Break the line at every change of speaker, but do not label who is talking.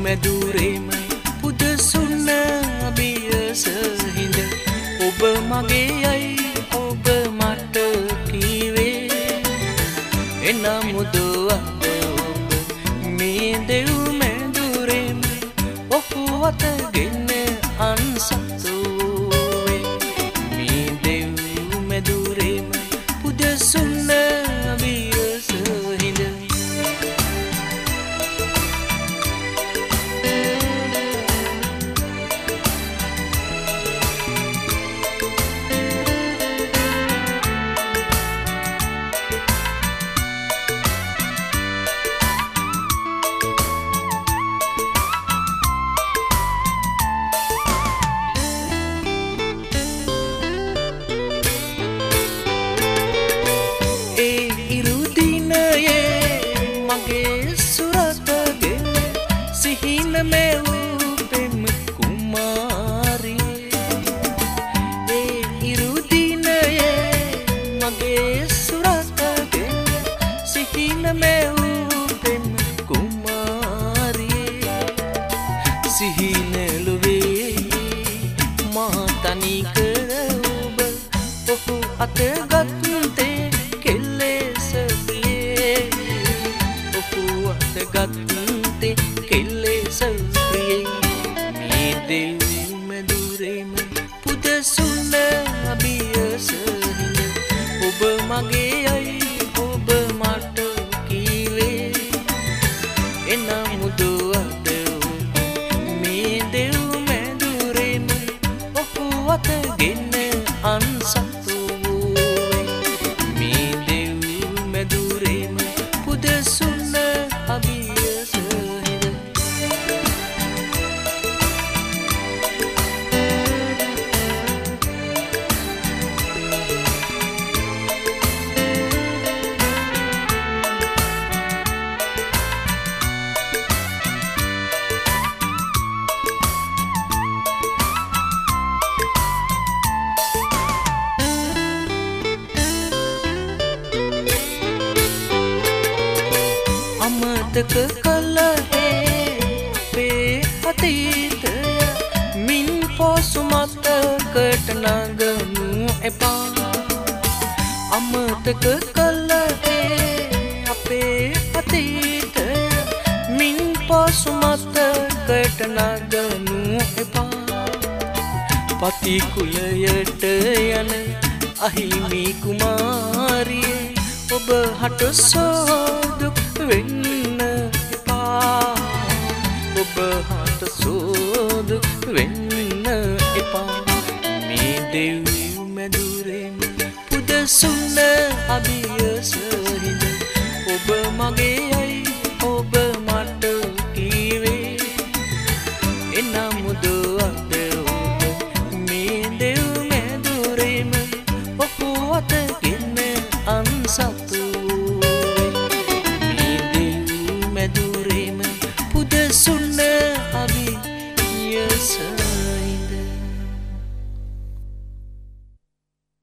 මැදුරේම පුදසුන්න අභියස හිඳ ඔබ මගේ යයි ඔබ මට කීවේ එනමුද අද ඔබ මේ දෙව් මැදුරේම ඔහු අතගෙන අන්සතුවේ මේ දෙව් මැදුරේම පුදසුන්න අභියස හිඳ සිහිනලුවේ මා තනි කර ඔබ ඔහු අතගත්තේ කෙලෙස ප්‍රියේ ඔහු අතගත්තේ කෙලෙස ප්‍රියේ මේ දෙව් මැදුරේම පුදසුන්න අභියස හිඳ ඔබ මගේ යයි ඔබ මට කීවේ එනමුද අද අතගෙන අන්සතුවේ මේ දෙව් මැදුරේම පුදසුන්න අභියස හිඳ අමතක කළේ අපේ අතීතය මින් පසු මතකට නගනු එපා අමතක කළේ අපේ අතීතය මින් පසු මතකට නගනු එපා පති කුලයට යන අහිමි කුමාරියේ ඔබ හට සෝදුක් වෙන්න එපා ඔබ හට සෝදුක් වෙන්න එපා මේ දෙව් මැදුරේම පුදසුන්න අභියස හිඳ ඔබ මගේ යයි ඔබ මට කීවේ එනමුද අද ඔබ මේ දෙව් මැදුරේම ඔහු අතගෙන අන්සතුවේ මේ දෙව් මැදුරේම පුදසුන්න අභියස